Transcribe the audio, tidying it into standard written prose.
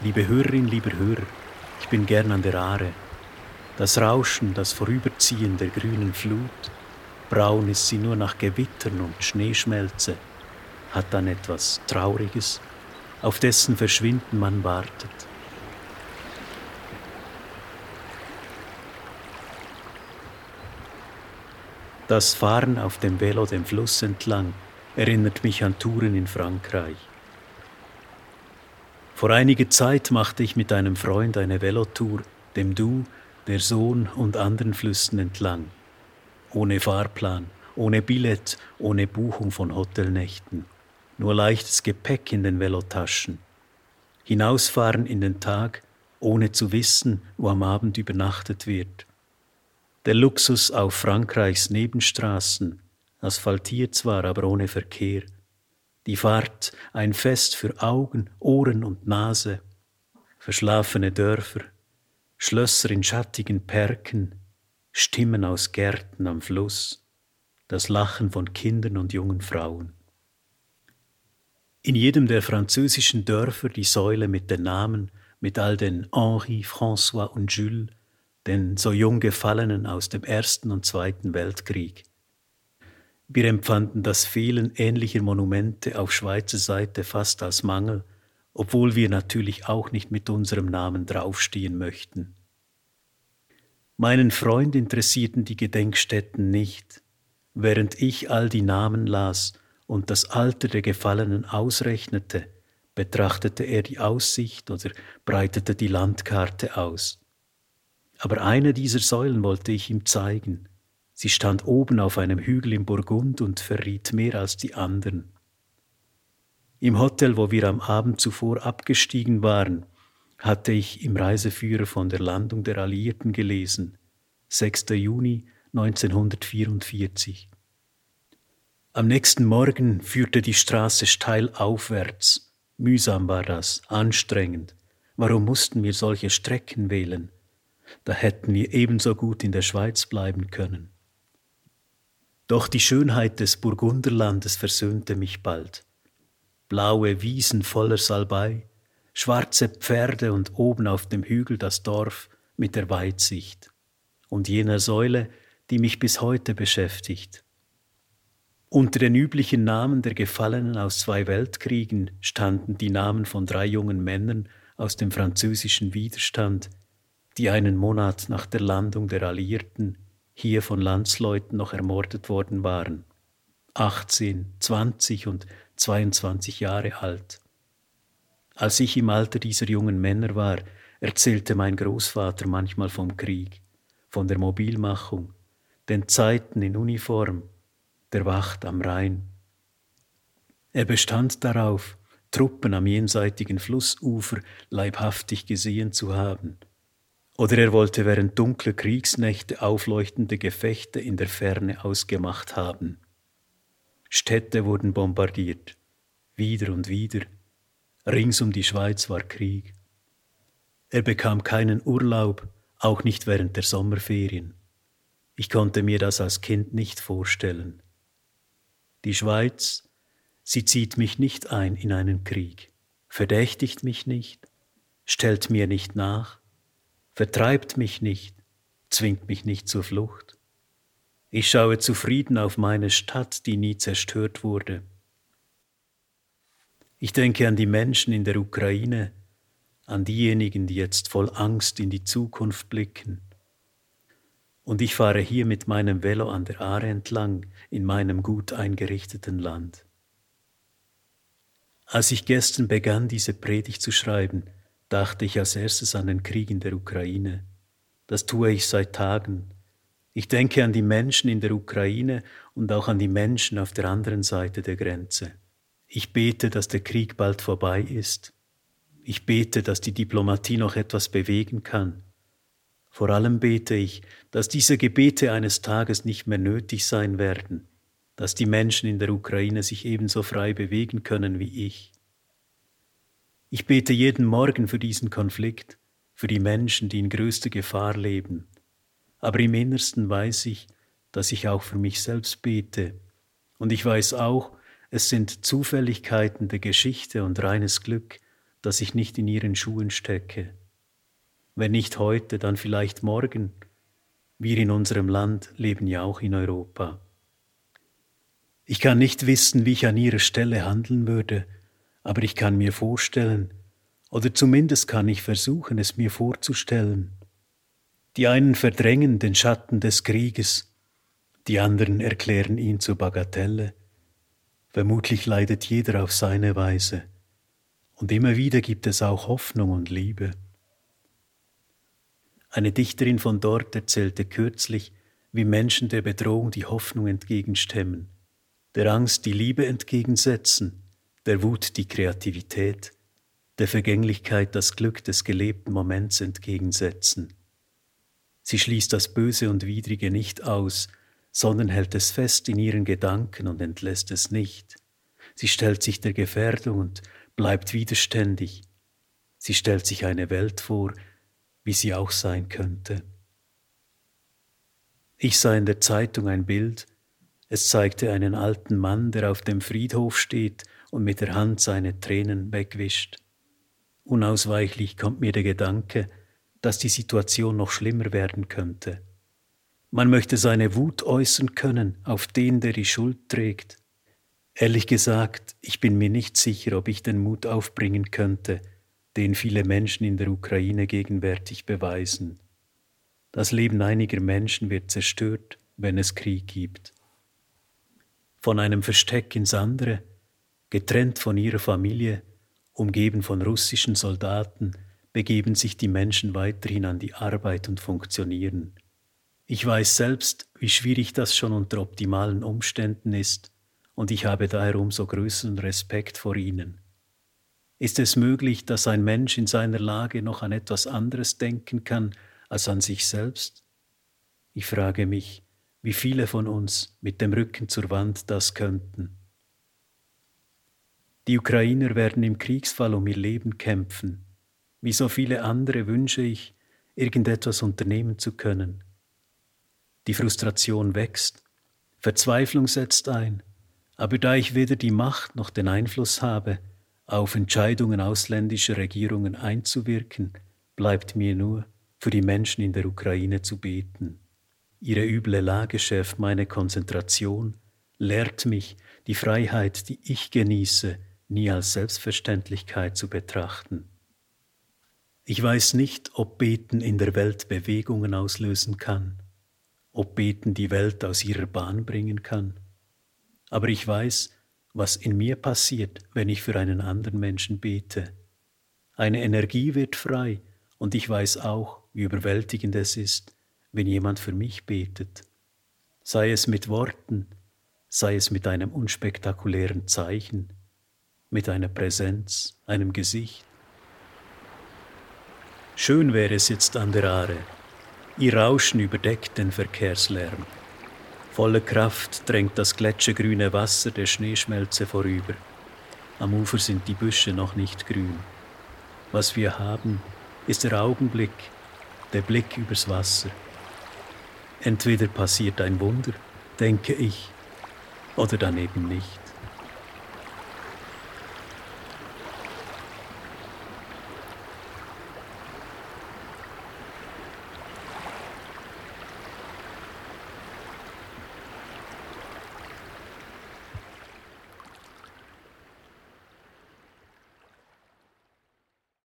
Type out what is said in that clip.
Liebe Hörerin, lieber Hörer, ich bin gern an der Aare. Das Rauschen, das Vorüberziehen der grünen Flut, braun ist sie nur nach Gewittern und Schneeschmelze, hat dann etwas Trauriges, auf dessen Verschwinden man wartet. Das Fahren auf dem Velo dem Fluss entlang erinnert mich an Touren in Frankreich. Vor einiger Zeit machte ich mit einem Freund eine Velotour dem Doubs, der Saône und anderen Flüssen entlang. Ohne Fahrplan, ohne Billett, ohne Buchung von Hotelnächten. Nur leichtes Gepäck in den Velotaschen. Hinausfahren in den Tag, ohne zu wissen, wo am Abend übernachtet wird. Der Luxus auf Frankreichs Nebenstraßen, asphaltiert zwar, aber ohne Verkehr. Die Fahrt ein Fest für Augen, Ohren und Nase. Verschlafene Dörfer, Schlösser in schattigen Perken, Stimmen aus Gärten am Fluss, das Lachen von Kindern und jungen Frauen. In jedem der französischen Dörfer die Säule mit den Namen, mit all den Henri, François und Jules, den so jung Gefallenen aus dem Ersten und Zweiten Weltkrieg. Wir empfanden das Fehlen ähnlicher Monumente auf Schweizer Seite fast als Mangel, obwohl wir natürlich auch nicht mit unserem Namen draufstehen möchten. Meinen Freund interessierten die Gedenkstätten nicht, während ich all die Namen las und das Alter der Gefallenen ausrechnete, betrachtete er die Aussicht oder breitete die Landkarte aus. Aber eine dieser Säulen wollte ich ihm zeigen. Sie stand oben auf einem Hügel im Burgund und verriet mehr als die anderen. Im Hotel, wo wir am Abend zuvor abgestiegen waren, hatte ich im Reiseführer von der Landung der Alliierten gelesen, 6. Juni 1944. Am nächsten Morgen führte die Straße steil aufwärts. Mühsam war das, anstrengend. Warum mussten wir solche Strecken wählen? Da hätten wir ebenso gut in der Schweiz bleiben können. Doch die Schönheit des Burgunderlandes versöhnte mich bald. Blaue Wiesen voller Salbei, schwarze Pferde und oben auf dem Hügel das Dorf mit der Weitsicht und jener Säule, die mich bis heute beschäftigt. Unter den üblichen Namen der Gefallenen aus 2 Weltkriegen standen die Namen von 3 jungen Männern aus dem französischen Widerstand, die einen Monat nach der Landung der Alliierten hier von Landsleuten noch ermordet worden waren, 18, 20 und 22 Jahre alt. Als ich im Alter dieser jungen Männer war, erzählte mein Großvater manchmal vom Krieg, von der Mobilmachung, den Zeiten in Uniform, der Wacht am Rhein. Er bestand darauf, Truppen am jenseitigen Flussufer leibhaftig gesehen zu haben. Oder er wollte während dunkler Kriegsnächte aufleuchtende Gefechte in der Ferne ausgemacht haben. Städte wurden bombardiert, wieder und wieder. Rings um die Schweiz war Krieg. Er bekam keinen Urlaub, auch nicht während der Sommerferien. Ich konnte mir das als Kind nicht vorstellen. Die Schweiz, sie zieht mich nicht ein in einen Krieg, verdächtigt mich nicht, stellt mir nicht nach, vertreibt mich nicht, zwingt mich nicht zur Flucht. Ich schaue zufrieden auf meine Stadt, die nie zerstört wurde. Ich denke an die Menschen in der Ukraine, an diejenigen, die jetzt voll Angst in die Zukunft blicken. Und ich fahre hier mit meinem Velo an der Aare entlang in meinem gut eingerichteten Land. Als ich gestern begann, diese Predigt zu schreiben, dachte ich als erstes an den Krieg in der Ukraine. Das tue ich seit Tagen. Ich denke an die Menschen in der Ukraine und auch an die Menschen auf der anderen Seite der Grenze. Ich bete, dass der Krieg bald vorbei ist. Ich bete, dass die Diplomatie noch etwas bewegen kann. Vor allem bete ich, dass diese Gebete eines Tages nicht mehr nötig sein werden, dass die Menschen in der Ukraine sich ebenso frei bewegen können wie ich. Ich bete jeden Morgen für diesen Konflikt, für die Menschen, die in größter Gefahr leben. Aber im Innersten weiß ich, dass ich auch für mich selbst bete. Und ich weiß auch, es sind Zufälligkeiten der Geschichte und reines Glück, dass ich nicht in ihren Schuhen stecke. Wenn nicht heute, dann vielleicht morgen. Wir in unserem Land leben ja auch in Europa. Ich kann nicht wissen, wie ich an ihrer Stelle handeln würde, aber ich kann mir vorstellen, oder zumindest kann ich versuchen, es mir vorzustellen. Die einen verdrängen den Schatten des Krieges, die anderen erklären ihn zur Bagatelle. Vermutlich leidet jeder auf seine Weise. Und immer wieder gibt es auch Hoffnung und Liebe. Eine Dichterin von dort erzählte kürzlich, wie Menschen der Bedrohung die Hoffnung entgegenstemmen, der Angst die Liebe entgegensetzen, der Wut die Kreativität, der Vergänglichkeit das Glück des gelebten Moments entgegensetzen. Sie schließt das Böse und Widrige nicht aus, sondern hält es fest in ihren Gedanken und entlässt es nicht. Sie stellt sich der Gefährdung und bleibt widerständig. Sie stellt sich eine Welt vor, wie sie auch sein könnte. Ich sah in der Zeitung ein Bild. Es zeigte einen alten Mann, der auf dem Friedhof steht und mit der Hand seine Tränen wegwischt. Unausweichlich kommt mir der Gedanke, dass die Situation noch schlimmer werden könnte. Man möchte seine Wut äußern können auf den, der die Schuld trägt. Ehrlich gesagt, ich bin mir nicht sicher, ob ich den Mut aufbringen könnte, den viele Menschen in der Ukraine gegenwärtig beweisen. Das Leben einiger Menschen wird zerstört, wenn es Krieg gibt. Von einem Versteck ins andere, getrennt von ihrer Familie, umgeben von russischen Soldaten, begeben sich die Menschen weiterhin an die Arbeit und funktionieren. Ich weiß selbst, wie schwierig das schon unter optimalen Umständen ist, und ich habe daher umso größeren Respekt vor ihnen. Ist es möglich, dass ein Mensch in seiner Lage noch an etwas anderes denken kann als an sich selbst? Ich frage mich, wie viele von uns mit dem Rücken zur Wand das könnten. Die Ukrainer werden im Kriegsfall um ihr Leben kämpfen. Wie so viele andere wünsche ich, irgendetwas unternehmen zu können. Die Frustration wächst, Verzweiflung setzt ein, aber da ich weder die Macht noch den Einfluss habe, auf Entscheidungen ausländischer Regierungen einzuwirken, bleibt mir nur, für die Menschen in der Ukraine zu beten. Ihre üble Lage schärft meine Konzentration, lehrt mich, die Freiheit, die ich genieße, nie als Selbstverständlichkeit zu betrachten. Ich weiß nicht, ob Beten in der Welt Bewegungen auslösen kann, ob Beten die Welt aus ihrer Bahn bringen kann. Aber ich weiß, was in mir passiert, wenn ich für einen anderen Menschen bete. Eine Energie wird frei und ich weiß auch, wie überwältigend es ist, wenn jemand für mich betet. Sei es mit Worten, sei es mit einem unspektakulären Zeichen, mit einer Präsenz, einem Gesicht. Schön wäre es jetzt an der Aare. Ihr Rauschen überdeckt den Verkehrslärm. Voller Kraft drängt das gletschergrüne Wasser der Schneeschmelze vorüber. Am Ufer sind die Büsche noch nicht grün. Was wir haben, ist der Augenblick, der Blick übers Wasser. Entweder passiert ein Wunder, denke ich, oder dann eben nicht.